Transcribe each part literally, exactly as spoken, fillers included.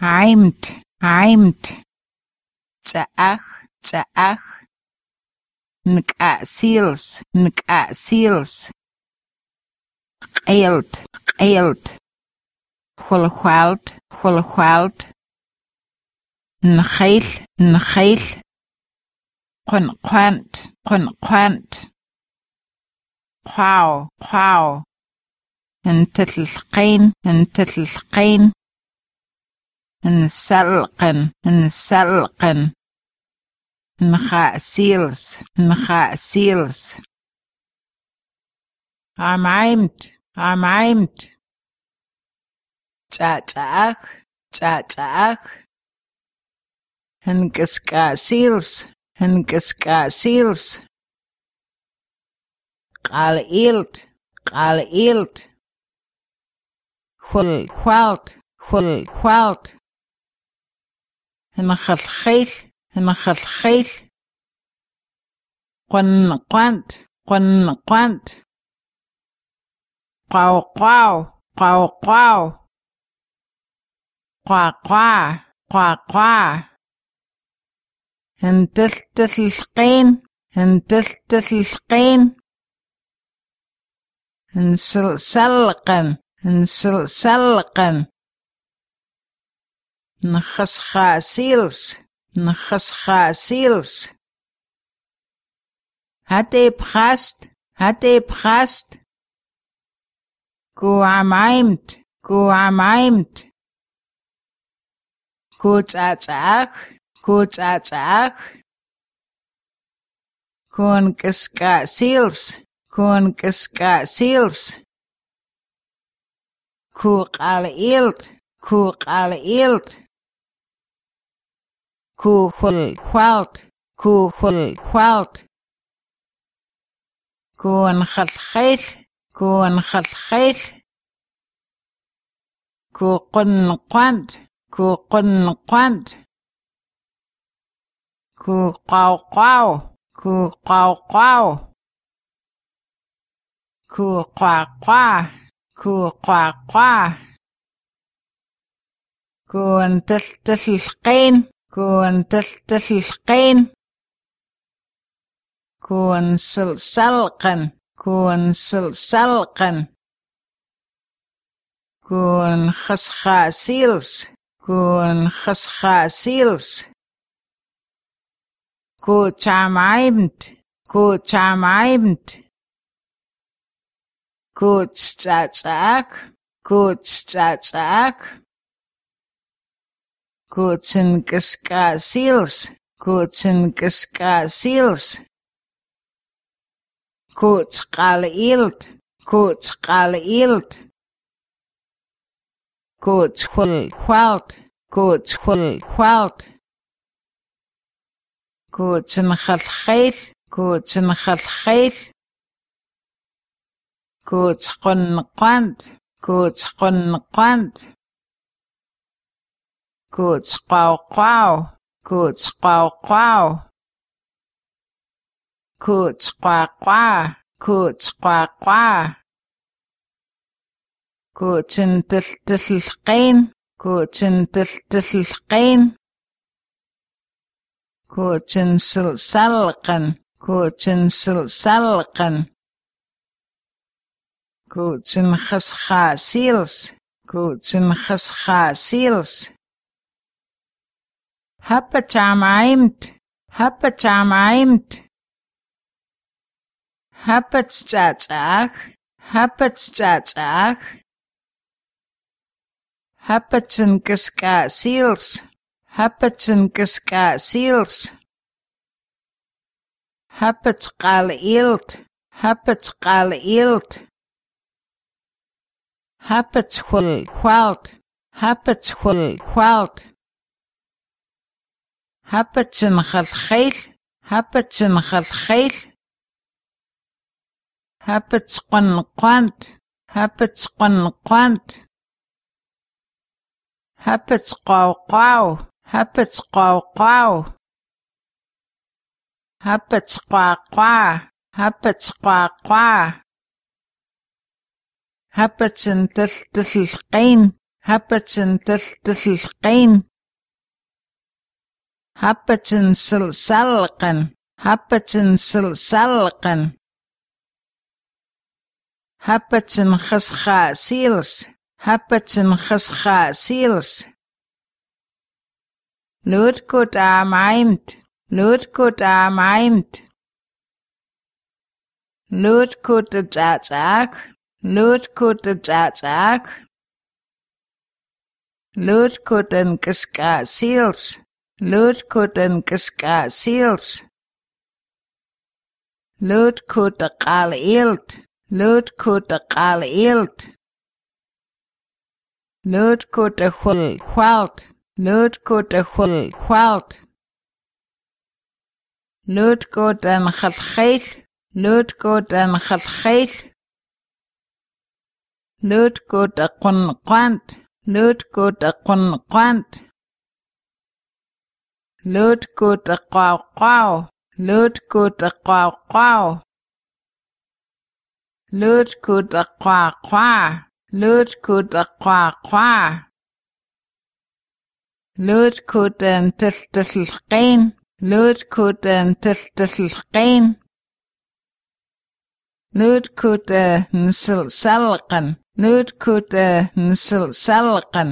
عيمت عيمت تأخ تأخ نكأسيلس نكأسيلس قيلت قيلت خلخالت خلخالت نخيل نخيل قنقنت قنقنت قاو قاو انت تلقين انت تلقين نسلقن نسلقن نخاسيلس نخاسيلس عمعمت عمعمت تاتاخ تاتاخ هنكسكاسيلس هنكسكاسيلس قال إلت قال إلت خل خوالت خل خوالت هنخلخيل هنخلخيل قن قنت قن قنت قاو قاو قاو قاو قا قا قا قا هنتلتلقين هنتلتلقين هنسلقن هنسلقن نخسخاسيلس نخسخاسيلس هاتي بخاست هاتي بخاست كو عمعمت كو عمعمت كو تاتاخ كو تاتاخ كون كسكاسيلس كون كسكاسيلس كو قال إلت كو قال إلت كو خل خوالت كو خل خوالت كو نخلخيل كو نخلخيل كو قن قنت كو قن قنت كو قاو قاو كو قاو قاو كو قا قا كو قا قا كون تلتلقين كون تلتلقين كون سلسلقن كون سلسلقن كون خسخاسيلس كون خسخاسيلس كو تعمعمت كو تعمعمت كو تستاتاك كو تستاتاك كو تنكسكاسيلس كو تنكسكاسيلس كو تقال إلت كو تقال إلت كو تخل خوالت كو تخل خوالت كو تنخلخيل كو تنخلخيل كو تقن قنت كو تقن قنت كو تقاو قاو كو تقاو قاو كو تقا قا كو تقا قا كو تنتلتلقين كو تنتلتلقين كو تنسلسلقن كو تنسلسلقن كو تنخسخاسيلس كو تنخسخاسيلس هبا تعمعمت هبا تعمعمت هبا تستاتاخ هبا تستاتاخ هبا تنكسكاسيلس هبا تنكسكاسيلس هبا تقال إلت هبا تقال إلت هبا تخل خوالت هبا تخل خوالت هبا تنخلخيل هبا تنخلخيل هبا تقن قنت هبا تقن قنت هبا تقاو قاو هبا تقاو قاو هبا تقا قا هبا تقا قا هبا تنتلتلقين Happatsin tiltilqin. Happatsin silsalqan. Happatsin silsalqan. Happatsin khaskhasils. Happatsin khaskhasils. Lutkut amaimt. Lutkut amaimt. Lutkut tsatzak. Lutkut tsatzak. Lutkut nkiskasils. Lutkut nkiskasils. Lutkut qalilt. Lutkut qalilt. Lutkut hulhwalt. Lutkut hulhwalt. Lutkut nkhalkhil. Lutkut nkhalkhil. Lutkut qunqant. Lutkut qunqant. Lutkut qawqaw. Lutkut qawqaw. Lutkut qawqa. Lutkut qawqa. Lutkut tiltilqin. Lutkut tiltilqin. Lutkut nsilsalqan. Lutkut nsilsalqan.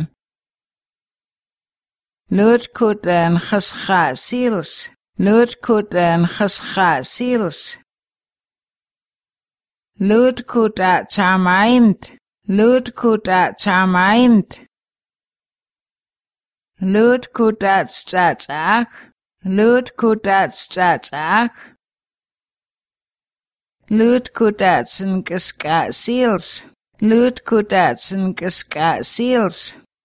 Lutkut nkhaskhasils. Lutkut nkhaskhasils. Lutkut atsamaimt. Lutkut atsamaimt. Lutkut atsatzak. Lutkut atsatzak. Lutkut atsinkiskasils. Lutkut atsinkiskasils.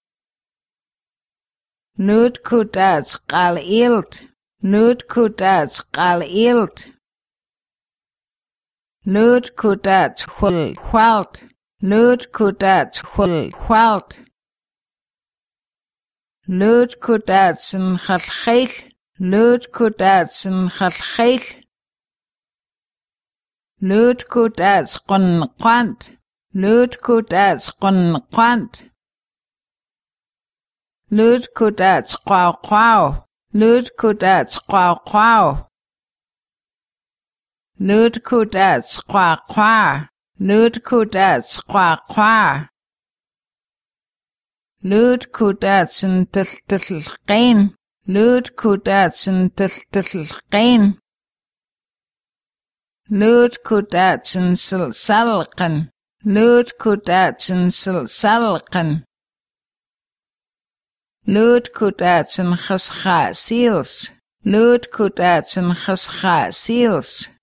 Lutkut atqalilt. Lutkut atqalilt. Lutkut hulhwalt. Lutkut hulhwalt. Lutkut atsinkhallkhil. Lutkut atsinkhallkhil. Lutkut atqunqant. Lutkut atqunqant. Lutkut atqawqaw. Lutkut atqawqaw. Lutkut atqawqa. Lutkut atqawqa. Lutkut atsintiltilqin. Lutkut atsintiltilqin. Lutkut atsinsilsalqan. Lutkut atsinsilsalqan. Lutkut atsinkhaskhasils. Lutkut atsinkhaskhasils.